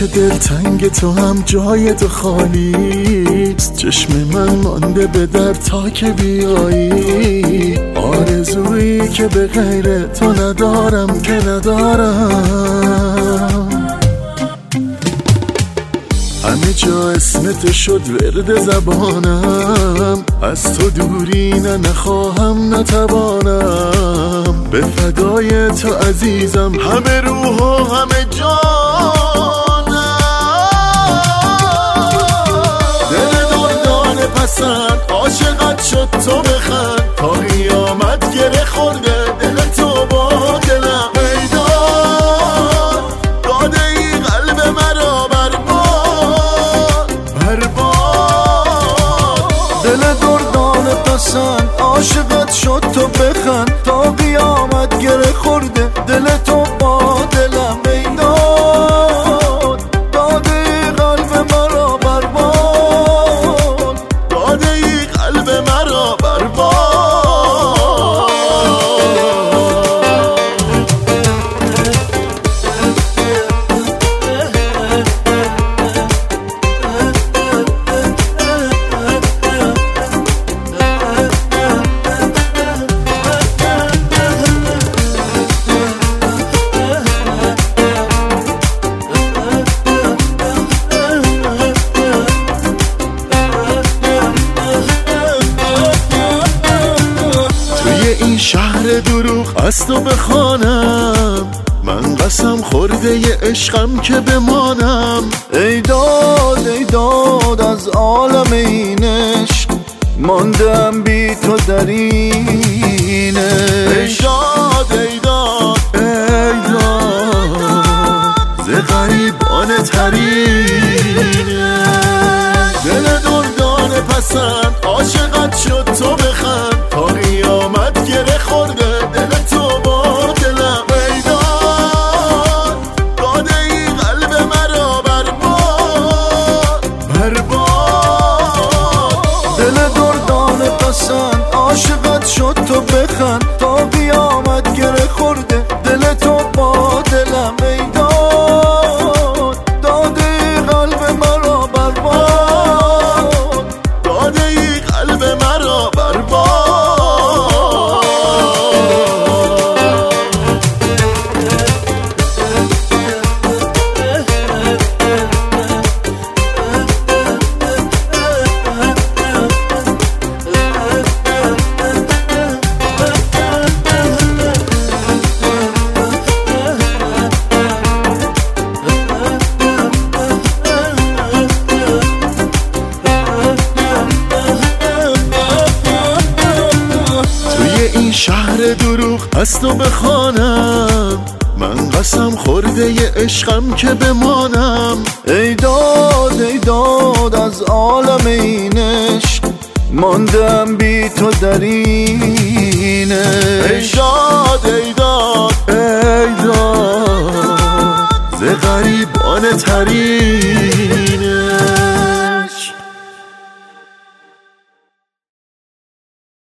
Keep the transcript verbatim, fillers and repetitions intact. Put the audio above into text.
دلتنگ تو هم جای تو خالی، چشم من مانده به در تا که بیایی. آرزویی که به غیر تو ندارم که ندارم. همه جا اسم تو شد ورد زبانم، از تو دوری نه نخواهم نتوانم. به فدای تو عزیزم همه روح و همه جانم. دل دردان پسند عاشقت شد تو بخند، تا قیامت گره خورده دل تو با دلم. میدان داده ای قلب مرا برباد برباد. دل دردان پسند عاشقت شد تو بخند، تا قیامت گره خورده دل تو با دلم. میدان داده ای قلب مرا برباد، داده ای قلب مرا برباد. این شهر دروغ از تو بخوانم، من قسم خورده ی عشقم که بمانم. ای داد ای داد از عالم این عشق، ماندم بی تو در این عشق. ای داد ای داد ای داد ز غریبان ترینه. دل دردان پسند عاشقت شد تو بخند، تا قیامت گره خورده دل تو با دلم. میدان داده ای قلب مرا برباد برباد. دل دردان پسند عاشقت شد تو بخند، تا قیامت گره خورده دل تو با دلم. میدان داده ای قلب مرا برباد، داده ای قلب مرا برباد. این شهر دروغ از تو بخوانم، من قسم خورده ی عشقم که بمانم. ای داد ای داد از عالم این عشق، ماندم بی تو در این